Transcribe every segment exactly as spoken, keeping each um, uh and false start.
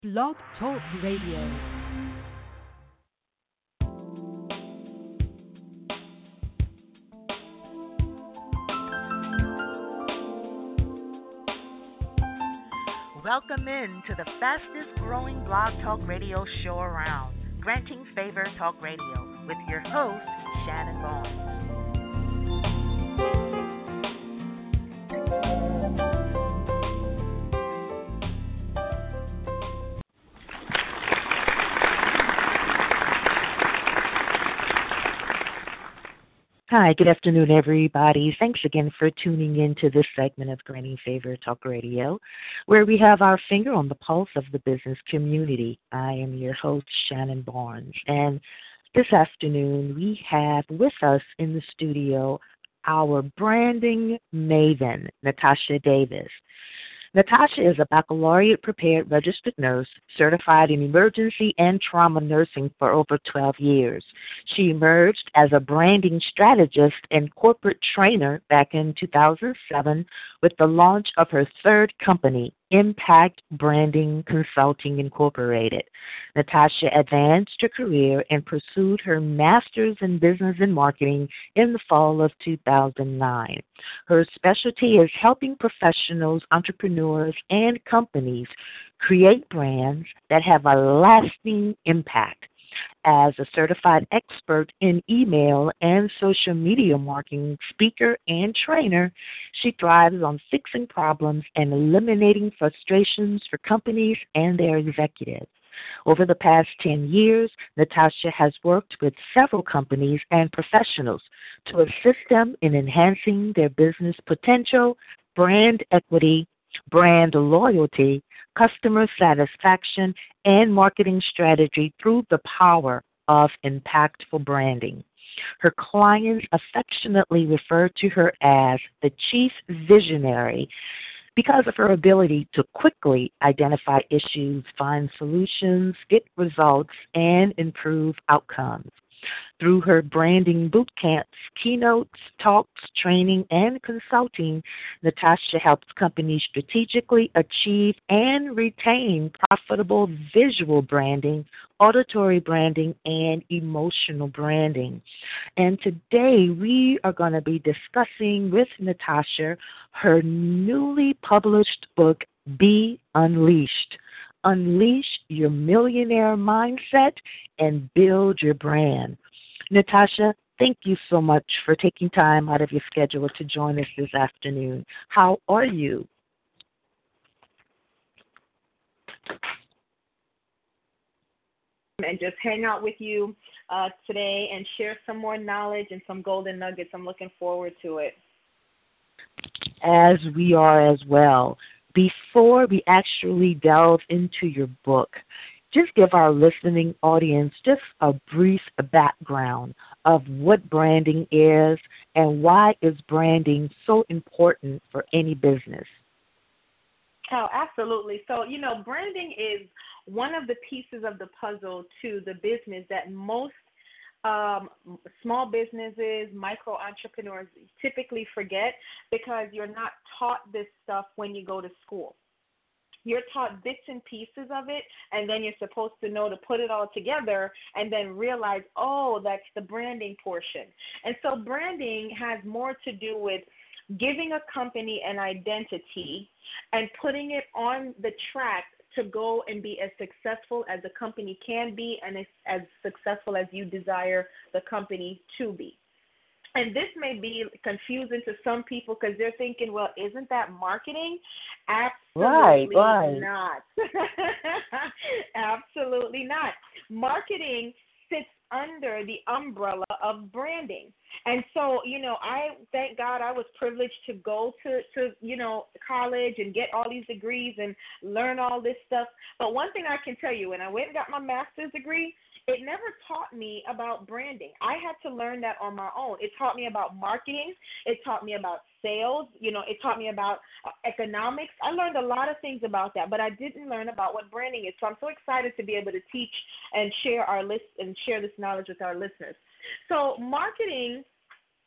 Blog Talk Radio. Welcome in to the fastest growing blog talk radio show around, Granting Favor Talk Radio, with your host, Shannon Vaughn. Hi, good afternoon, everybody. Thanks again for tuning in to this segment of Granting Favor Talk Radio, where we have our finger on the pulse of the business community. I am your host, Shannon Barnes, and this afternoon we have with us in the studio our branding maven, Natasha Davis. Natasha is a baccalaureate-prepared registered nurse, certified in emergency and trauma nursing for over twelve years. She emerged as a branding strategist and corporate trainer back in two thousand seven with the launch of her third company, Impact Branding Consulting Incorporated. Natasha advanced her career and pursued her master's in business and marketing in the fall of two thousand nine. Her specialty is helping professionals, entrepreneurs, and companies create brands that have a lasting impact. As a certified expert in email and social media marketing speaker and trainer, she thrives on fixing problems and eliminating frustrations for companies and their executives. Over the past ten years, Natasha has worked with several companies and professionals to assist them in enhancing their business potential, brand equity, brand loyalty, customer satisfaction, and marketing strategy through the power of impactful branding. Her clients affectionately refer to her as the chief visionary because of her ability to quickly identify issues, find solutions, get results, and improve outcomes. Through her branding boot camps, keynotes, talks, training, and consulting, Natasha helps companies strategically achieve and retain profitable visual branding, auditory branding, and emotional branding. And today we are going to be discussing with Natasha her newly published book, Be Unleashed. Unleash your millionaire mindset and build your brand. Natasha, thank you so much for taking time out of your schedule to join us this afternoon. How are you? And just hang out with you uh, today and share some more knowledge and some golden nuggets. I'm looking forward to it. As we are as well. Before we actually delve into your book, just give our listening audience just a brief background of what branding is and why is branding so important for any business. Oh, absolutely. So, you know, branding is one of the pieces of the puzzle to the business that most um, small businesses, micro entrepreneurs typically forget because you're not taught this stuff when you go to school. You're taught bits and pieces of it, and then you're supposed to know to put it all together and then realize, oh, that's the branding portion. And so branding has more to do with giving a company an identity and putting it on the track to go and be as successful as a company can be and as, as successful as you desire the company to be. And this may be confusing to some people because they're thinking, well, isn't that marketing? Absolutely right, right. not. Absolutely not. Marketing sits under the umbrella of branding. And so, you know, I thank God I was privileged to go to, to, you know, college and get all these degrees and learn all this stuff. But one thing I can tell you, when I went and got my master's degree, it never taught me about branding. I had to learn that on my own. It taught me about marketing. It taught me about sales. You know, it taught me about uh, economics. I learned a lot of things about that, but I didn't learn about what branding is. So I'm so excited to be able to teach and share our list and share this knowledge with our listeners. So marketing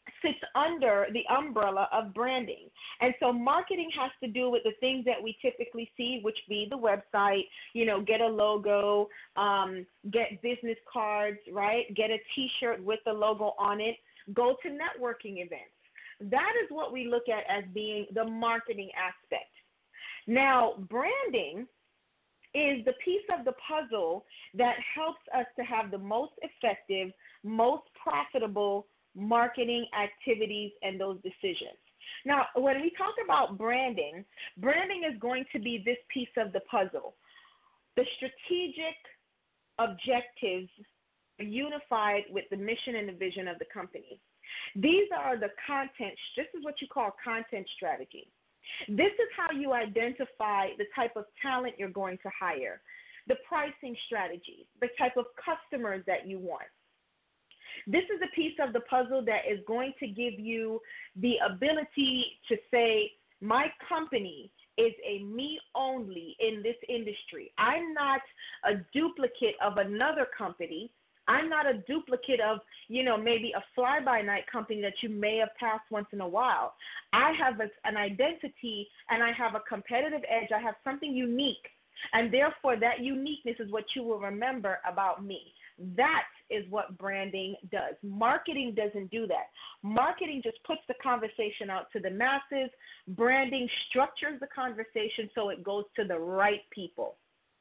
sits under the umbrella of branding. And so marketing has to do with the things that we typically see, which be the website, you know, get a logo, um, get business cards, right? Get a T-shirt with the logo on it, go to networking events. That is what we look at as being the marketing aspect. Now, branding is the piece of the puzzle that helps us to have the most effective, most profitable marketing activities and those decisions. Now, when we talk about branding, branding is going to be this piece of the puzzle. The strategic objectives are unified with the mission and the vision of the company. These are the content, this is what you call content strategy. This is how you identify the type of talent you're going to hire, the pricing strategy, the type of customers that you want. This is a piece of the puzzle that is going to give you the ability to say, my company is a me only in this industry. I'm not a duplicate of another company. I'm not a duplicate of, you know, maybe a fly-by-night company that you may have passed once in a while. I have a, an identity, and I have a competitive edge. I have something unique, and therefore that uniqueness is what you will remember about me. That is what branding does. Marketing doesn't do that. Marketing just puts the conversation out to the masses. Branding structures the conversation so it goes to the right people.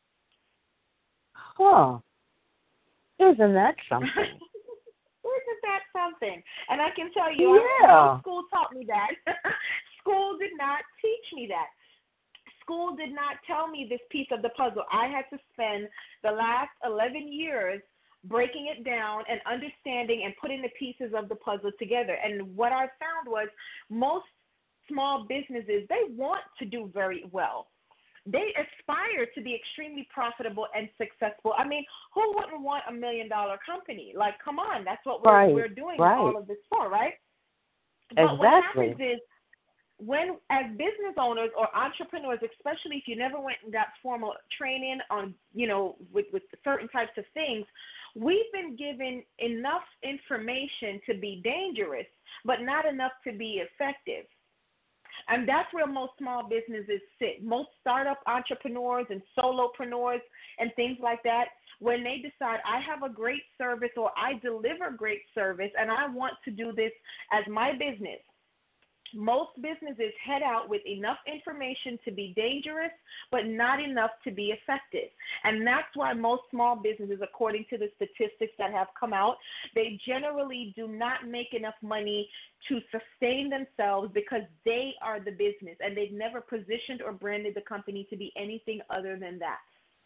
Huh. Isn't that something? Isn't that something? And I can tell you, yeah. no school taught me that. School did not teach me that. School did not tell me this piece of the puzzle. I had to spend the last eleven years breaking it down and understanding and putting the pieces of the puzzle together. And what I found was most small businesses, they want to do very well. They aspire to be extremely profitable and successful. I mean, who wouldn't want a million dollar company? Like, come on, that's what we're, right, we're doing right. all of this for, right? But exactly. what happens is, when, as business owners or entrepreneurs, especially if you never went and got formal training on, you know, with, with certain types of things, we've been given enough information to be dangerous, but not enough to be effective. And that's where most small businesses sit. Most startup entrepreneurs and solopreneurs and things like that, when they decide, I have a great service or I deliver great service and I want to do this as my business, most businesses head out with enough information to be dangerous, but not enough to be effective. And that's why most small businesses, according to the statistics that have come out, they generally do not make enough money to sustain themselves because they are the business, and they've never positioned or branded the company to be anything other than that.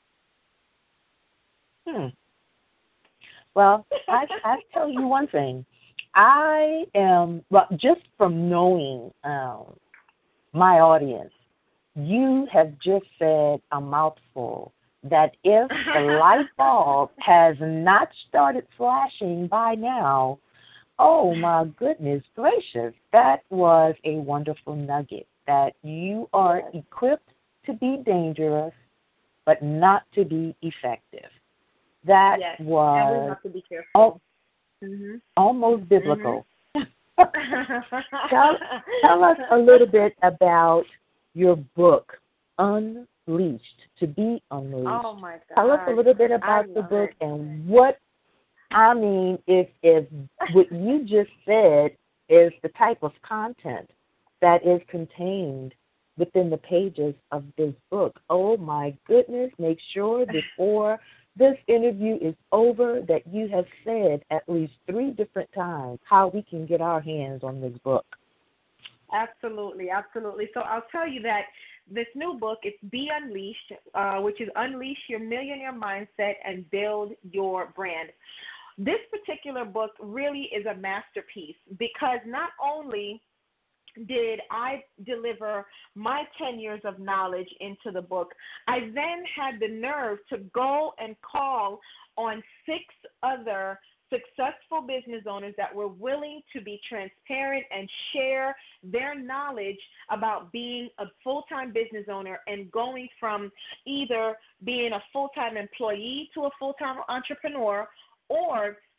Hmm. Well, I I tell you one thing. I am, well, just from knowing um, my audience, you have just said a mouthful that if the light bulb has not started flashing by now, oh my goodness gracious, that was a wonderful nugget, that you are yes. equipped to be dangerous, but not to be effective. That yes. was and we have to be careful. Oh, Mm-hmm. almost biblical. Mm-hmm. tell, tell us a little bit about your book, Unleashed, To Be Unleashed. Oh, my God. Tell us a little bit about the book it. and what, I mean, if, if what you just said is the type of content that is contained within the pages of this book. Oh, my goodness, make sure before this interview is over that you have said at least three different times how we can get our hands on this book. Absolutely, absolutely. So I'll tell you that this new book, it's Be Unleashed, uh, which is Unleash Your Millionaire Mindset and Build Your Brand. This particular book really is a masterpiece because not only did I deliver my ten years of knowledge into the book, I then had the nerve to go and call on six other successful business owners that were willing to be transparent and share their knowledge about being a full-time business owner and going from either being a full-time employee to a full-time entrepreneur or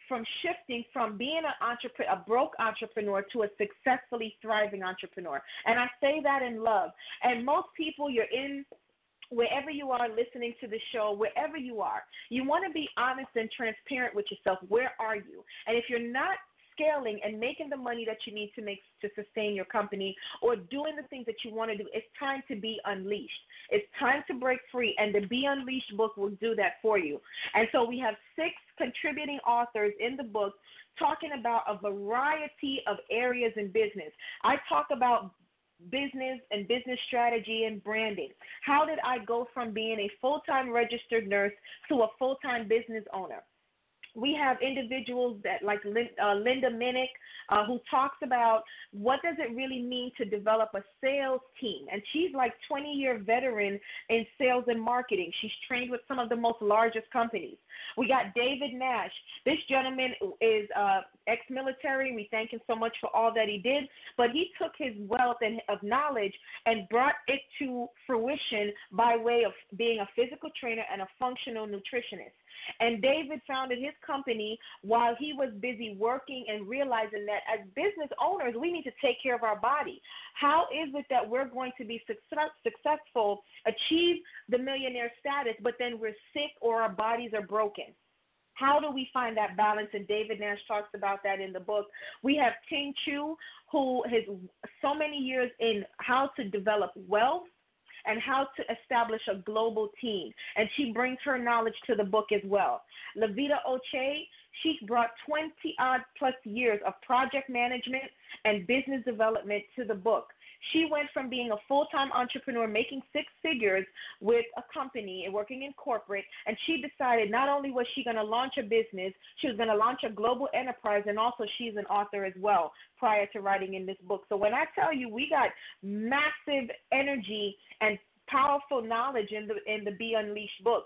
from shifting from being an entrepreneur, a broke entrepreneur, to a successfully thriving entrepreneur. And I say that in love. And most people, you're in wherever you are listening to the show, wherever you are, you want to be honest and transparent with yourself. Where are you? And if you're not scaling and making the money that you need to make to sustain your company or doing the things that you want to do, it's time to be unleashed. It's time to break free, and the Be Unleashed book will do that for you. And so we have six contributing authors in the book talking about a variety of areas in business. I talk about business and business strategy and branding. How did I go from being a full-time registered nurse to a full-time business owner? We have individuals that like uh, Linda Minnick, uh, who talks about what does it really mean to develop a sales team. And she's like twenty-year veteran in sales and marketing. She's trained with some of the most largest companies. We got David Nash. This gentleman is uh, ex-military. We thank him so much for all that he did. But he took his wealth and of knowledge and brought it to fruition by way of being a physical trainer and a functional nutritionist. And David founded his company while he was busy working and realizing that as business owners, we need to take care of our body. How is it that we're going to be success, successful, achieve the millionaire status, but then we're sick or our bodies are broken? How do we find that balance? And David Nash talks about that in the book. We have Ting Chu, who has so many years in how to develop wealth and how to establish a global team. And she brings her knowledge to the book as well. Lavita Oche, she brought twenty-odd plus years of project management and business development to the book. She went from being a full-time entrepreneur making six figures with a company and working in corporate, and she decided not only was she going to launch a business, she was going to launch a global enterprise, and also she's an author as well prior to writing in this book. So when I tell you we got massive energy and powerful knowledge in the in the Be Unleashed book.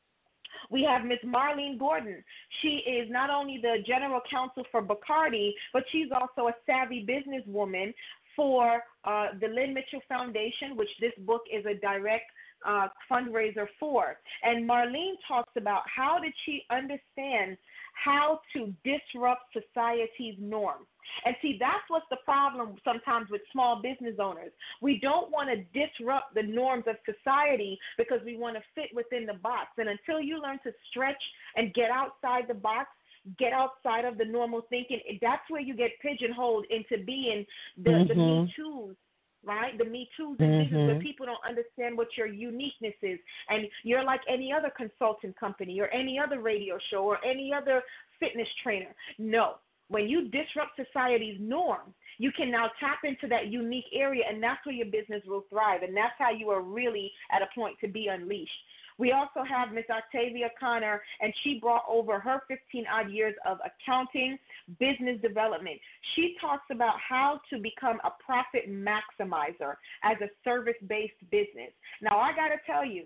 We have Miss Marlene Gordon. She is not only the general counsel for Bacardi, but she's also a savvy businesswoman for uh, the Lynn Mitchell Foundation, which this book is a direct uh, fundraiser for. And Marlene talks about how did she understand how to disrupt society's norms. And see, that's what's the problem sometimes with small business owners. We don't want to disrupt the norms of society because we want to fit within the box. And until you learn to stretch and get outside the box, get outside of the normal thinking, that's where you get pigeonholed into being the, mm-hmm. the Me Too's, right? The Me Too's in business where people don't understand what your uniqueness is. And you're like any other consulting company or any other radio show or any other fitness trainer. No. When you disrupt society's norm, you can now tap into that unique area, and that's where your business will thrive. And that's how you are really at a point to be unleashed. We also have Miss Octavia Connor, and she brought over her fifteen-odd years of accounting, business development. She talks about how to become a profit maximizer as a service-based business. Now, I got to tell you,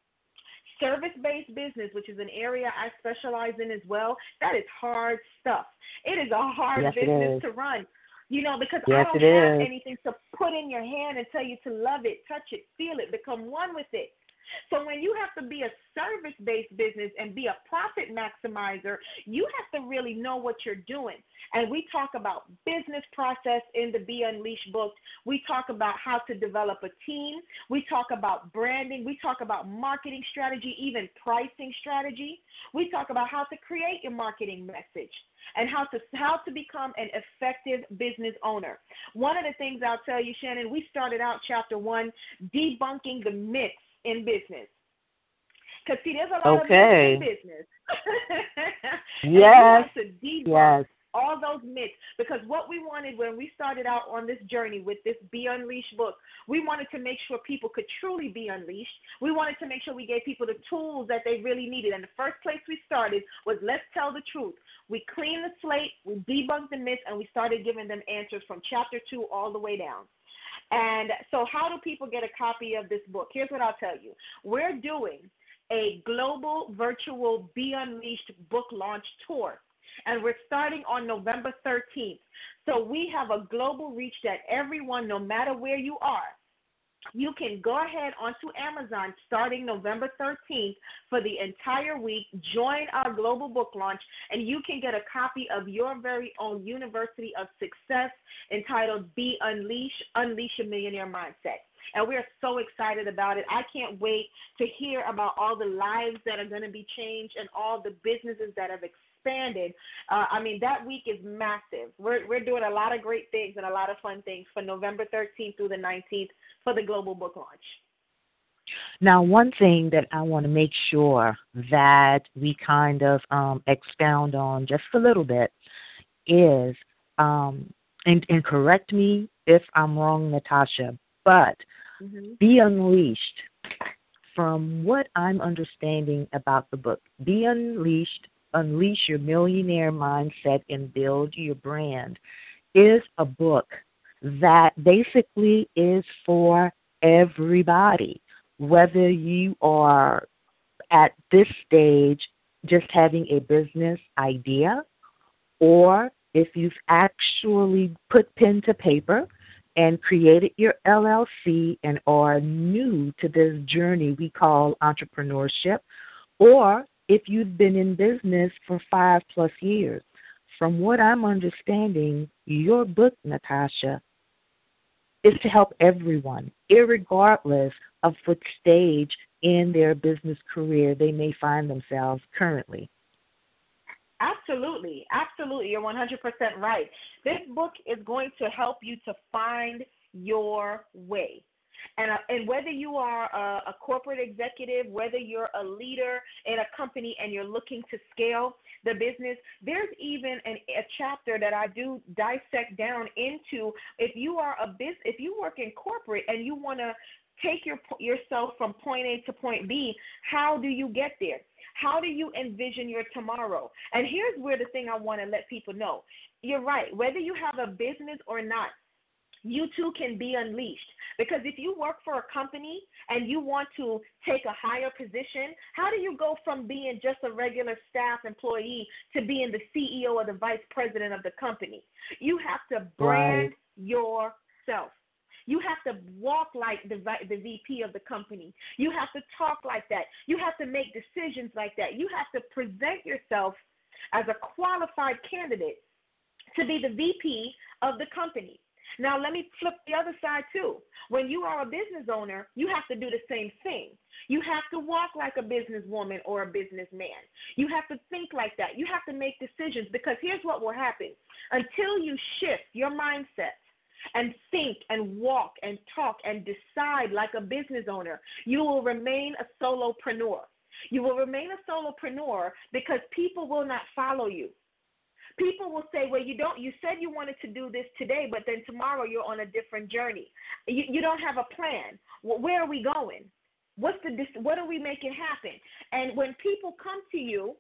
service-based business, which is an area I specialize in as well, that is hard stuff. It is a hard yes, business to run, you know, because yes, I don't have is. anything to put in your hand and tell you to love it, touch it, feel it, become one with it. So when you have to be a service-based business and be a profit maximizer, you have to really know what you're doing. And we talk about business process in the Be Unleashed book. We talk about how to develop a team. We talk about branding. We talk about marketing strategy, even pricing strategy. We talk about how to create your marketing message and how to how to become an effective business owner. One of the things I'll tell you, Shannon, we started out chapter one debunking the myths in business. Because, see, there's a lot okay. of myths in business. yes. To debunk yes. all those myths. Because what we wanted when we started out on this journey with this Be Unleashed book, we wanted to make sure people could truly be unleashed. We wanted to make sure we gave people the tools that they really needed. And the first place we started was let's tell the truth. We cleaned the slate, we debunked the myths, and we started giving them answers from chapter two all the way down. And so how do people get a copy of this book? Here's what I'll tell you. We're doing a global virtual Be Unleashed book launch tour, and we're starting on November thirteenth. So we have a global reach that everyone, no matter where you are, You can go ahead onto Amazon starting November thirteenth for the entire week. Join our global book launch, and you can get a copy of your very own University of Success entitled Be Unleashed, Unleash Your Millionaire Mindset. And we're so excited about it. I can't wait to hear about all the lives that are going to be changed and all the businesses that have expanded. Uh, I mean, that week is massive. We're, we're doing a lot of great things and a lot of fun things for November thirteenth through the nineteenth for the global book launch. Now, one thing that I want to make sure that we kind of um, expound on just a little bit is, um, and, and correct me if I'm wrong, Natasha, but mm-hmm. Be Unleashed, from what I'm understanding about the book, Be Unleashed, Unleash Your Millionaire Mindset and Build Your Brand, is a book that basically is for everybody, whether you are at this stage just having a business idea, or if you've actually put pen to paper and created your L L C and are new to this journey we call entrepreneurship, or if you've been in business for five plus years. From what I'm understanding, your book, Natasha, is to help everyone, irregardless of what stage in their business career they may find themselves currently. Absolutely. Absolutely. You're one hundred percent right. This book is going to help you to find your way. And, uh, and whether you are a, a corporate executive, whether you're a leader in a company and you're looking to scale the business, there's even an, a chapter that I do dissect down into if you are a biz, if you work in corporate and you want to take your yourself from point A to point B, how do you get there? How do you envision your tomorrow? And here's where the thing I want to let people know. You're right. Whether you have a business or not, you too can be unleashed. Because if you work for a company and you want to take a higher position, how do you go from being just a regular staff employee to being the C E O or the vice president of the company? You have to brand right. yourself. You have to walk like the, the V P of the company. You have to talk like that. You have to make decisions like that. You have to present yourself as a qualified candidate to be the V P of the company. Now, let me flip the other side, too. When you are a business owner, you have to do the same thing. You have to walk like a businesswoman or a businessman. You have to think like that. You have to make decisions, because here's what will happen. Until you shift your mindset and think and walk and talk and decide like a business owner, you will remain a solopreneur. You will remain a solopreneur because people will not follow you. People will say, well, you don't, you said you wanted to do this today, but then tomorrow you're on a different journey. You, you don't have a plan. Well, where are we going? What's the, what are we making happen? And when people come to you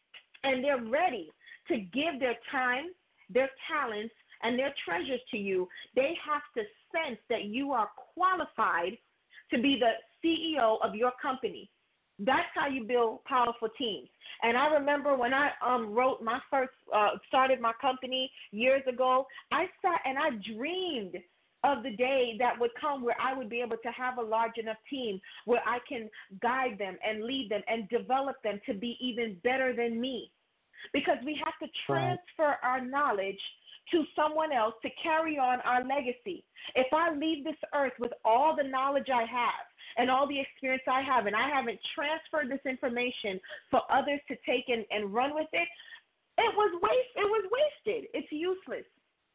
and they're ready to give their time, their talents, and their treasures to you, they have to sense that you are qualified to be the C E O of your company. That's how you build powerful teams. And I remember when I um, wrote my first, uh, started my company years ago, I sat and I dreamed of the day that would come where I would be able to have a large enough team where I can guide them and lead them and develop them to be even better than me. Because we have to transfer our knowledge to someone else to carry on our legacy. If I leave this earth with all the knowledge I have and all the experience I have, and I haven't transferred this information for others to take and, and run with it, it was waste. It was wasted. It's useless.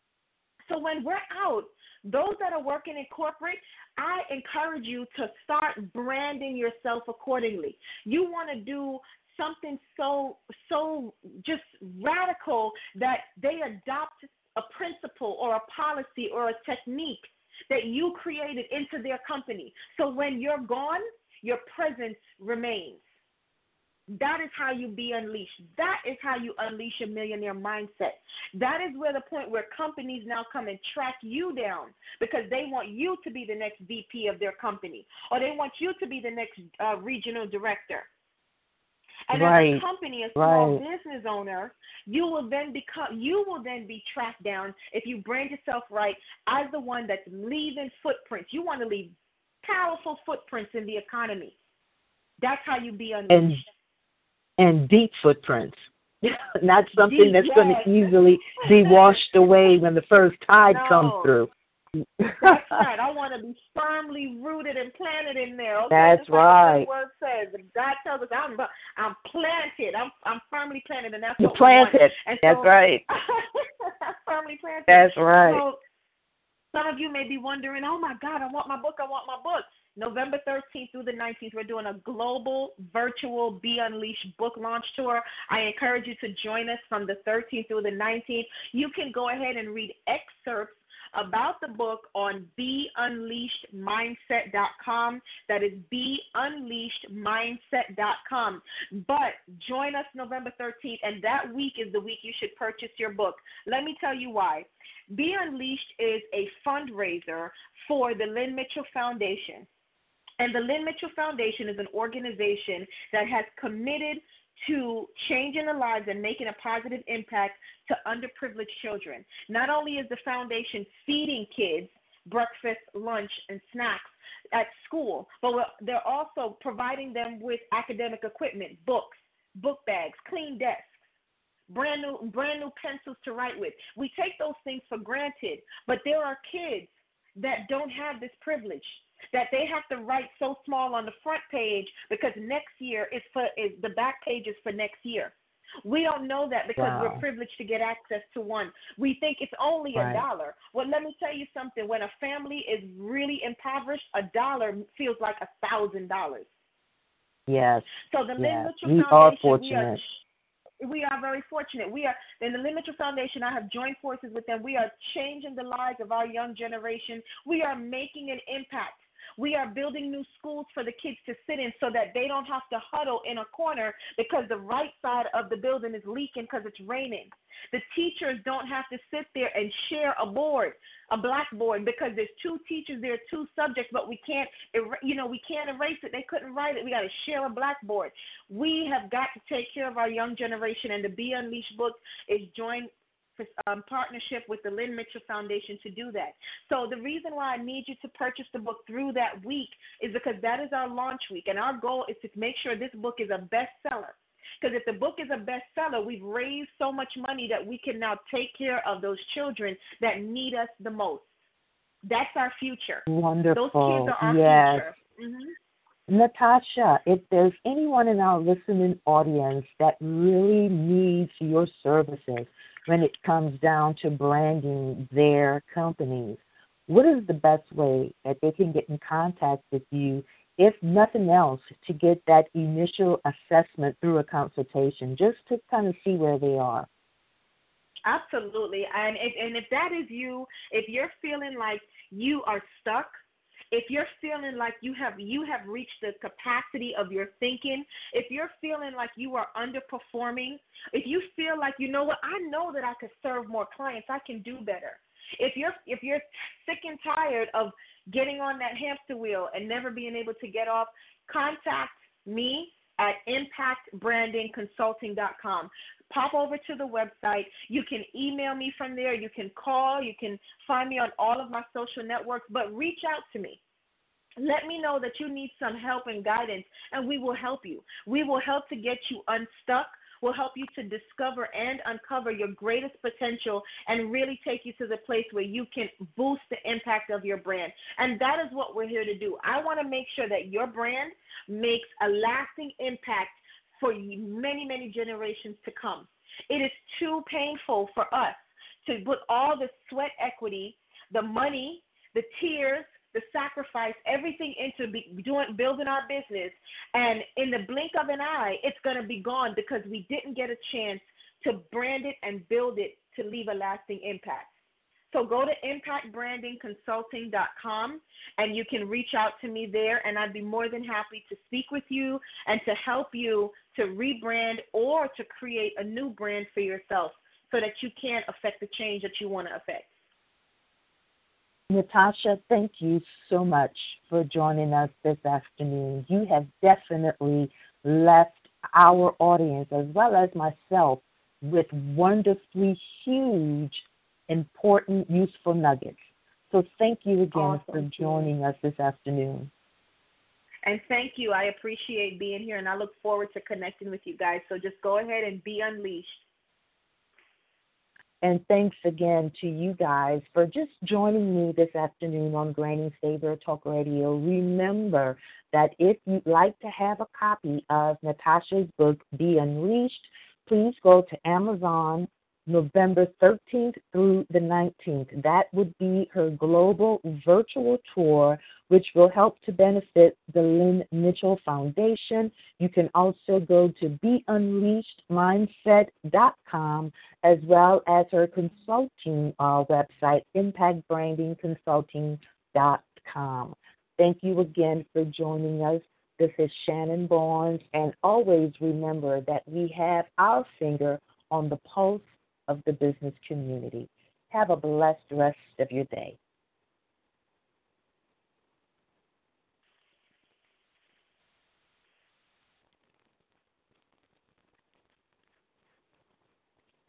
So when we're out, those that are working in corporate, I encourage you to start branding yourself accordingly. You want to do something so so just radical that they adopt a principle or a policy or a technique that you created into their company. So when you're gone, your presence remains. That is how you be unleashed. That is how you unleash a millionaire mindset. That is where the point where companies now come and track you down because they want you to be the next V P of their company, or they want you to be the next uh, regional director. And right. as a company, a small right. business owner, you will then become, you will then be tracked down if you brand yourself right as the one that's leaving footprints. You want to leave powerful footprints in the economy. That's how you be unleashed. And, and deep footprints. Not something Deep, that's yes. going to easily be washed away when the first tide No. comes through. That's right. I want to be firmly rooted and planted in there. Okay? That's Just like right. the word says. God tells us I'm, I'm planted. I'm, I'm firmly planted, and that's You're what we want. planted. And That's so, right. I'm firmly planted. That's right. So some of you may be wondering, oh, my God, I want my book. I want my book. November thirteenth through the nineteenth, we're doing a global virtual Be Unleashed book launch tour. I encourage you to join us from the thirteenth through the nineteenth. You can go ahead and read excerpts about the book on be unleashed mindset dot com. That is be unleashed mindset dot com. But join us November thirteenth, and that week is the week you should purchase your book. Let me tell you why. Be Unleashed is a fundraiser for the Lynn Mitchell Foundation. And the Lynn Mitchell Foundation is an organization that has committed to changing the lives and making a positive impact to underprivileged children. Not only is the foundation feeding kids breakfast, lunch, and snacks at school, but they're also providing them with academic equipment, books, book bags, clean desks, brand new, brand new pencils to write with. We take those things for granted, but there are kids that don't have this privilege, that they have to write so small on the front page because next year is for is the back page is for next year. We don't know that because Wow. we're privileged to get access to one. We think it's only a Right. dollar. Well, let me tell you something. When a family is really impoverished, a dollar feels like a thousand dollars. Yes. So the Lynn Yes. Mitchell We Foundation, are we fortunate. are we are very fortunate. We are in the Lynn Mitchell Foundation. I have joined forces with them. We are changing the lives of our young generation. We are making an impact. We are building new schools for the kids to sit in so that they don't have to huddle in a corner because the right side of the building is leaking because it's raining. The teachers don't have to sit there and share a board, a blackboard, because there's two teachers, there are two subjects, but we can't, er- you know, we can't erase it. They couldn't write it. We got to share a blackboard. We have got to take care of our young generation, and the Be Unleashed book is joined Um, partnership with the Lynn Mitchell Foundation to do that. So the reason why I need you to purchase the book through that week is because that is our launch week, and our goal is to make sure this book is a bestseller. Because if the book is a bestseller, we've raised so much money that we can now take care of those children that need us the most. That's our future. Wonderful. Those kids are our yes. future. Mm-hmm. Natasha, if there's anyone in our listening audience that really needs your services when it comes down to branding their companies, what is the best way that they can get in contact with you, if nothing else, to get that initial assessment through a consultation, just to kind of see where they are? Absolutely. And if, and if that is you, if you're feeling like you are stuck, if you're feeling like you have you have reached the capacity of your thinking, if you're feeling like you are underperforming, if you feel like, you know what, I know that I could serve more clients, I can do better. If you're if you're sick and tired of getting on that hamster wheel and never being able to get off, contact me at impact branding consulting dot com. Pop over to the website. You can email me from there. You can call. You can find me on all of my social networks, but reach out to me. Let me know that you need some help and guidance, and we will help you. We will help to get you unstuck. We'll help you to discover and uncover your greatest potential and really take you to the place where you can boost the impact of your brand. And that is what we're here to do. I want to make sure that your brand makes a lasting impact for many, many generations to come. It is too painful for us to put all the sweat equity, the money, the tears, the sacrifice, everything into be doing, building our business, and in the blink of an eye, it's going to be gone because we didn't get a chance to brand it and build it to leave a lasting impact. So go to impact branding consulting dot com, and you can reach out to me there, and I'd be more than happy to speak with you and to help you to rebrand or to create a new brand for yourself so that you can affect the change that you want to affect. Natasha, thank you so much for joining us this afternoon. You have definitely left our audience, as well as myself, with wonderfully huge, important, useful nuggets. So thank you again Awesome. for joining us this afternoon. And thank you. I appreciate being here, and I look forward to connecting with you guys. So just go ahead and be unleashed. And thanks again to you guys for just joining me this afternoon on Granny's Favorite Talk Radio. Remember that if you'd like to have a copy of Natasha's book, Be Unleashed, please go to Amazon November thirteenth through the nineteenth. That would be her global virtual tour, which will help to benefit the Lynn Mitchell Foundation. You can also go to be unleashed mindset dot com, as well as her consulting uh, website, impact branding consulting dot com. Thank you again for joining us. This is Shannon Barnes, and always remember that we have our finger on the pulse of the business community. Have a blessed rest of your day.